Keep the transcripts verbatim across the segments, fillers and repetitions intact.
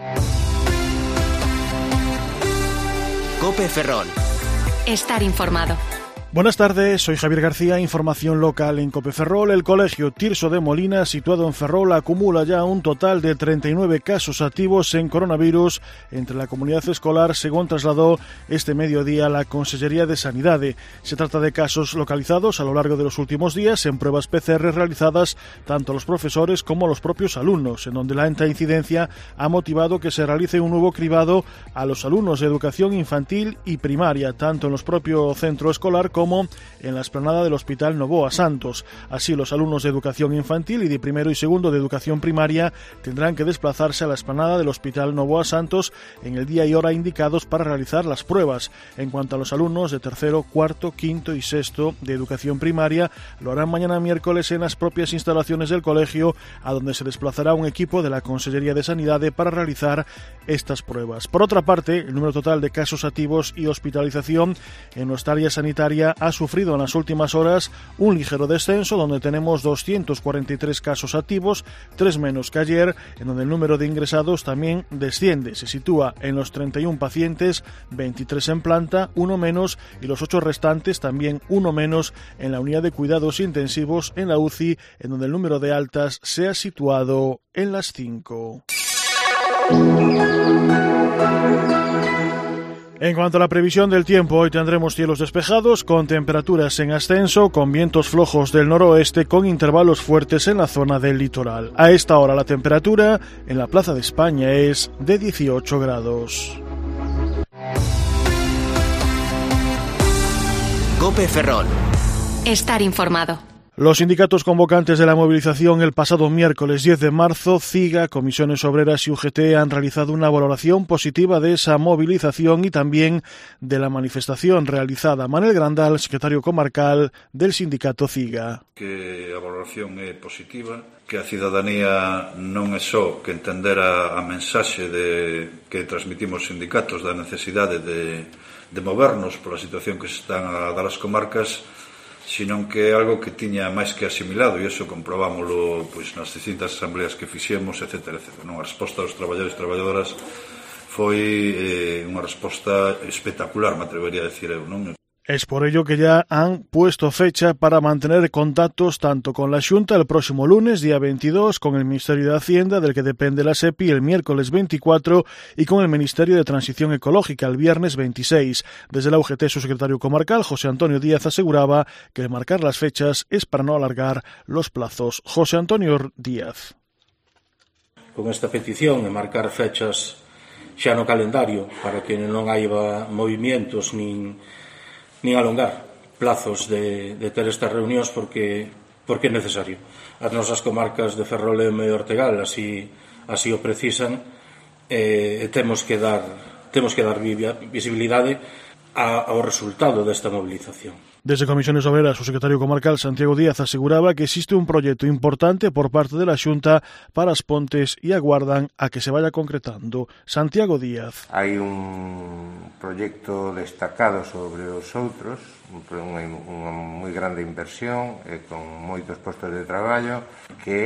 COPE Ferrol. Estar informado. Buenas tardes, soy Javier García, información local en COPE Ferrol. El colegio Tirso de Molina, situado en Ferrol, acumula ya un total de treinta y nueve casos activos en coronavirus entre la comunidad escolar, según trasladó este mediodía la Consellería de Sanidade. Se trata de casos localizados a lo largo de los últimos días en pruebas P C R realizadas tanto a los profesores como a los propios alumnos, en donde la alta incidencia ha motivado que se realice un nuevo cribado a los alumnos de educación infantil y primaria, tanto en los propios centros escolar como como en la explanada del Hospital Novoa Santos. Así, los alumnos de educación infantil y de primero y segundo de educación primaria tendrán que desplazarse a la explanada del Hospital Novoa Santos en el día y hora indicados para realizar las pruebas. En cuanto a los alumnos de tercero, cuarto, quinto y sexto de educación primaria, lo harán mañana miércoles en las propias instalaciones del colegio, a donde se desplazará un equipo de la Consellería de Sanidade para realizar estas pruebas. Por otra parte, el número total de casos activos y hospitalización en nuestra área sanitaria ha sufrido en las últimas horas un ligero descenso, donde tenemos doscientos cuarenta y tres casos activos, tres menos que ayer, en donde el número de ingresados también desciende. Se sitúa en los treinta y un pacientes, veintitrés en planta, uno menos, y los ocho restantes también uno menos en la unidad de cuidados intensivos en la U C I, en donde el número de altas se ha situado en las cinco. En cuanto a la previsión del tiempo, hoy tendremos cielos despejados con temperaturas en ascenso, con vientos flojos del noroeste con intervalos fuertes en la zona del litoral. A esta hora la temperatura en la Plaza de España es de dieciocho grados. COPE Ferrol. Estar informado. Los sindicatos convocantes de la movilización el pasado miércoles diez de marzo, CIGA, Comisiones Obreras y U G T han realizado una valoración positiva de esa movilización y también de la manifestación realizada. Manuel Grandal, secretario comarcal del sindicato CIGA. Que a valoración é positiva, que a cidadanía non é só que entendera a mensaxe de que transmitimos sindicatos da necesidade de, de movernos pola situación que se están a dar as comarcas, sino que é algo que tiña máis que asimilado, e iso comprobámoslo pois, nas distintas asambleas que fixemos, etcétera, etcétera. Non? A resposta dos traballadores e traballadoras foi eh, unha resposta espectacular, me atrevería a decir eu, non? Es por ello que ya han puesto fecha para mantener contactos tanto con la Xunta el próximo lunes, día veintidós, con el Ministerio de Hacienda, del que depende la S E P I, el miércoles veinticuatro, y con el Ministerio de Transición Ecológica el viernes veintiséis. Desde la U G T, su secretario comarcal, José Antonio Díaz, aseguraba que el marcar las fechas es para no alargar los plazos. José Antonio Díaz. Con esta petición de marcar fechas xa no calendario para que non haiba movimientos nin nin alongar plazos de, de ter estas reunións porque, porque é necesario. As nosas comarcas de Ferrol e Ortegal así, así o precisan e eh, temos que dar, temos que dar visibilidade a, ao resultado desta movilización. Desde Comisiones Obreras, su secretario comarcal, Santiago Díaz, aseguraba que existe un proyecto importante por parte de la Xunta para as Pontes y aguardan a que se vaya concretando. Santiago Díaz. Hai un proyecto destacado sobre os outros, unha, unha moi grande inversión eh, con moitos postos de traballo que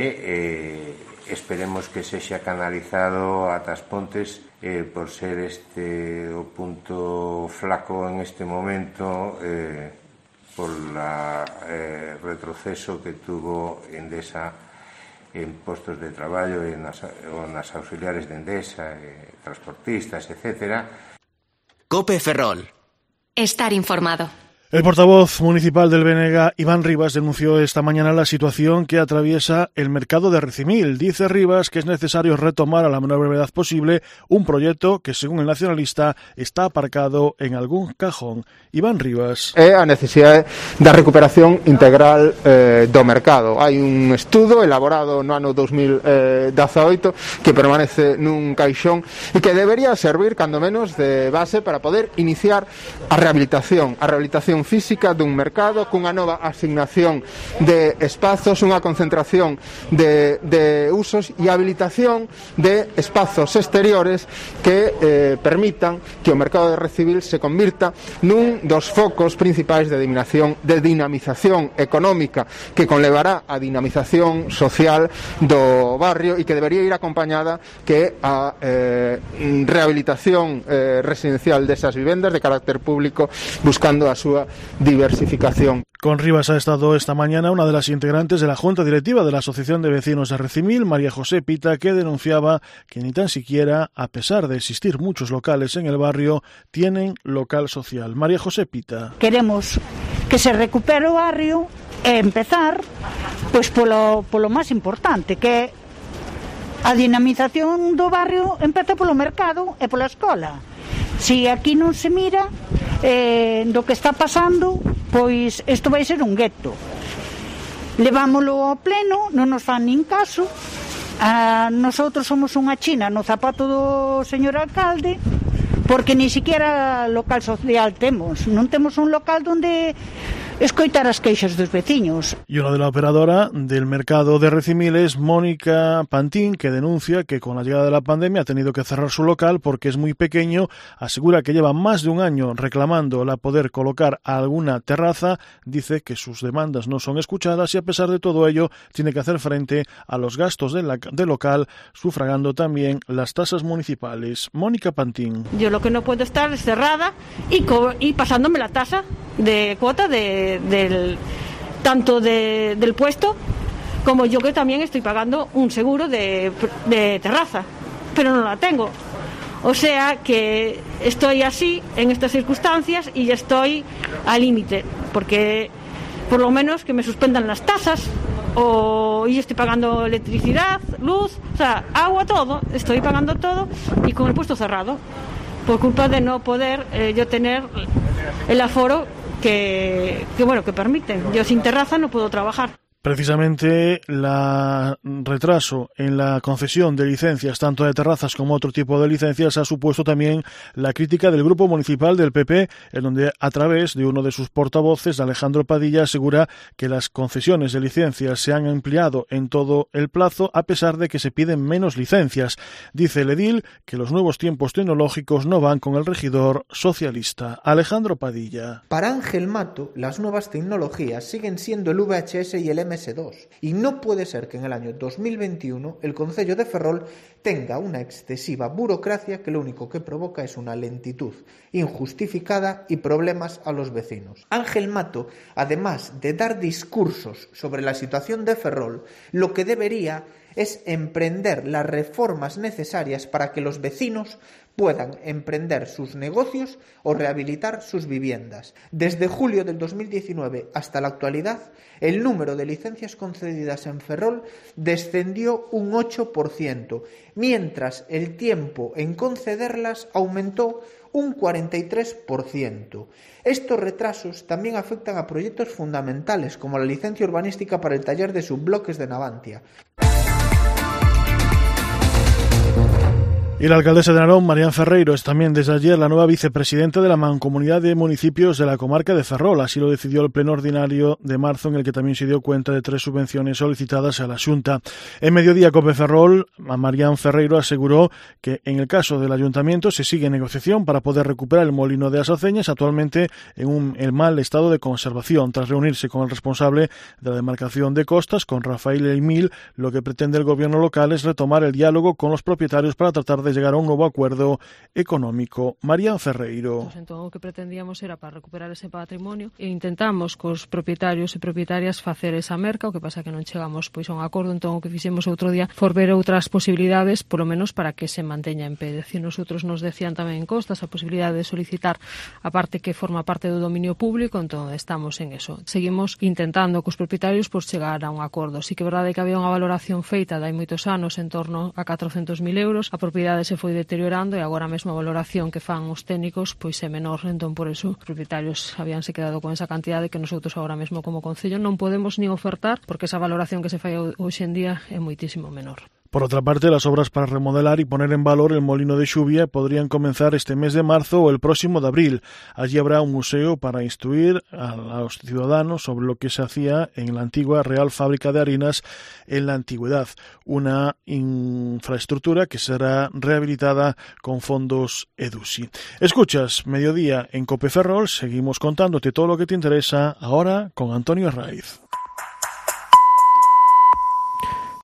eh, esperemos que sexa canalizado ata as Pontes eh, por ser este o punto flaco en este momento eh, por la eh, retroceso que tuvo Endesa en postos de traballo e nas, nas auxiliares de Endesa, eh, transportistas, etcétera. COPE Ferrol. Estar informado. El portavoz municipal del B N G, Iván Rivas, denunció esta mañana la situación que atraviesa el mercado de Recimil. Dice Rivas que es necesario retomar a la menor brevedad posible un proyecto que, según el nacionalista, está aparcado en algún cajón. Iván Rivas. É a necesidade da recuperación integral eh, do mercado. Hai un estudo elaborado no ano dos mil dezaoito que permanece nun caixón e que debería servir, cando menos, de base para poder iniciar a rehabilitación, a rehabilitación concentración física dun mercado, cunha nova asignación de espazos, unha concentración de, de usos e habilitación de espazos exteriores que eh, permitan que o mercado de Red Civil se convirta nun dos focos principais de dinamización, de dinamización económica que conlevará a dinamización social do barrio e que debería ir acompañada que a eh, rehabilitación eh, residencial desas vivendas de carácter público, buscando a súa diversificación. Con Rivas ha estado esta mañana una de las integrantes de la Junta Directiva de la Asociación de Vecinos de Recimil, María José Pita, que denunciaba que ni tan siquiera, a pesar de existir muchos locales en el barrio, tienen local social. María José Pita. Queremos que se recupere o barrio e empezar pois polo, polo máis importante, que a dinamización do barrio empeza polo mercado e pola escola. Si aquí non se mira eh, do que está pasando, pois isto vai ser un gueto. Levámolo ao pleno, non nos fan nin caso. Ah, nosotros somos unha china no zapato do señor alcalde, porque ni siquiera local social temos. Non temos un local donde escoitar as queixas dos veciños. Y una de la operadora del mercado de Recimil es Mónica Pantín, que denuncia que con la llegada de la pandemia ha tenido que cerrar su local porque es muy pequeño. Asegura que lleva más de un año reclamando la poder colocar alguna terraza. Dice que sus demandas no son escuchadas y a pesar de todo ello tiene que hacer frente a los gastos del de local, sufragando también las tasas municipales. Mónica Pantín. Yo lo que no puedo estar es cerrada y, co y pasándome la tasa de cuota de del tanto de, del puesto como yo, que también estoy pagando un seguro de, de terraza, pero no la tengo. O sea que estoy así en estas circunstancias y ya estoy al límite, porque por lo menos que me suspendan las tasas, o yo estoy pagando electricidad, luz, o sea, agua, todo, estoy pagando todo y con el puesto cerrado por culpa de no poder eh, yo tener el aforo Que, que bueno, que permiten. Yo sin terraza no puedo trabajar. Precisamente el retraso en la concesión de licencias, tanto de terrazas como otro tipo de licencias, ha supuesto también la crítica del Grupo Municipal del P P, en donde a través de uno de sus portavoces, Alejandro Padilla, asegura que las concesiones de licencias se han ampliado en todo el plazo a pesar de que se piden menos licencias. Dice el edil que los nuevos tiempos tecnológicos no van con el regidor socialista. Alejandro Padilla. Para Ángel Mato, las nuevas tecnologías siguen siendo el V H S y el M S dos, y no puede ser que en el año dos mil veintiuno el Concello de Ferrol tenga una excesiva burocracia que lo único que provoca es una lentitud injustificada y problemas a los vecinos. Ángel Mato, además de dar discursos sobre la situación de Ferrol, lo que debería es emprender las reformas necesarias para que los vecinos puedan emprender sus negocios o rehabilitar sus viviendas. Desde julio del dos mil diecinueve hasta la actualidad, el número de licencias concedidas en Ferrol descendió un ocho por ciento, mientras el tiempo en concederlas aumentó un cuarenta y tres por ciento. Estos retrasos también afectan a proyectos fundamentales como la licencia urbanística para el taller de subbloques de Navantia. Y la alcaldesa de Narón, Marián Ferreiro, es también desde ayer la nueva vicepresidenta de la Mancomunidad de Municipios de la comarca de Ferrol. Así lo decidió el pleno ordinario de marzo, en el que también se dio cuenta de tres subvenciones solicitadas a la Xunta. En mediodía, Cope Ferrol, Marián Ferreiro aseguró que en el caso del ayuntamiento se sigue negociación para poder recuperar el molino de As Aceñas, actualmente en un el mal estado de conservación. Tras reunirse con el responsable de la demarcación de costas, con Rafael Emil, lo que pretende el gobierno local es retomar el diálogo con los propietarios para tratar de llegar a un nuevo acuerdo económico. Marián Ferreiro. Pues entón, o que pretendíamos era para recuperar ese patrimonio e intentamos cos propietarios e propietarias facer esa merca, o que pasa que non chegamos pois a un acordo, entón o que fixemos outro día for ver outras posibilidades, polo menos para que se manteña en pé. Decir, nosotros nos decían tamén en costas a posibilidade de solicitar a parte que forma parte do dominio público, entón estamos en eso. Seguimos intentando cos propietarios por chegar a un acordo. Sí que é verdade que había unha valoración feita de hai moitos anos en torno a catrocentos mil euros, a propiedade se foi deteriorando e agora mesmo a valoración que fan os técnicos pois é menor, entón por eso os propietarios habíanse quedado con esa cantidade que nosotros agora mesmo como Concello non podemos nin ofertar, porque esa valoración que se fai hoxe en día é moitísimo menor. Por otra parte, las obras para remodelar y poner en valor el molino de Xubia podrían comenzar este mes de marzo o el próximo de abril. Allí habrá un museo para instruir a los ciudadanos sobre lo que se hacía en la antigua Real Fábrica de Harinas en la antigüedad, una infraestructura que será rehabilitada con fondos EDUSI. Escuchas Mediodía en Cope Ferrol, seguimos contándote todo lo que te interesa ahora con Antonio Herraiz.